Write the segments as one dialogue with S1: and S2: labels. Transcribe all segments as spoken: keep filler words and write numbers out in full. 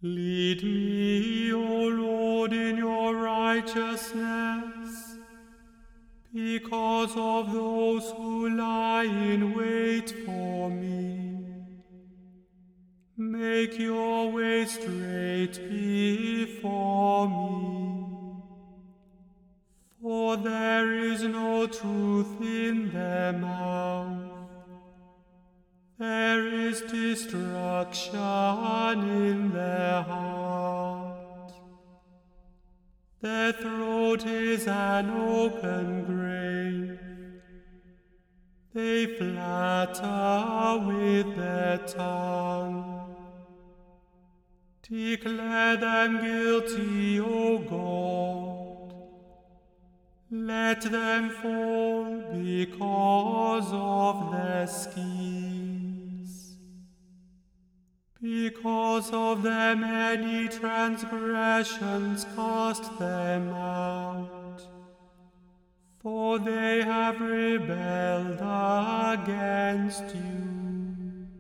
S1: Lead me, O Lord, in your righteousness, because of those who lie in wait for me. Make your way straight before me, for there is no truth in their mouth. There is destruction in their heart. Their throat is an open grave. They flatter with their tongue. Declare them guilty, O God. Let them fall because of their schemes. Because of their many transgressions, cast them out. For they have rebelled against you.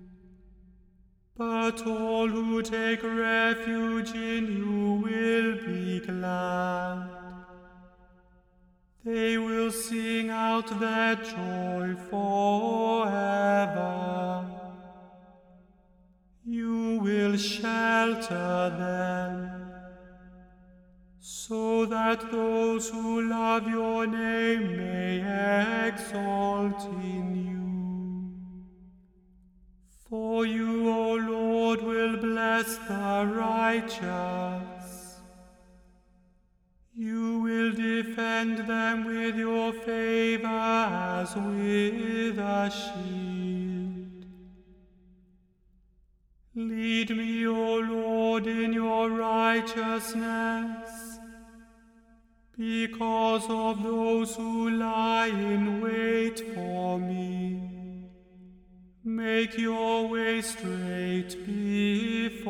S1: But all who take refuge in you will be glad. They will sing out their joy forever. You will shelter them, so that those who love your name may exalt in you. For you, O Lord, will bless the righteous. You will defend them with your favor as with a shield. Lead me, O Lord, in your righteousness, because of those who lie in wait for me. Make your way straight before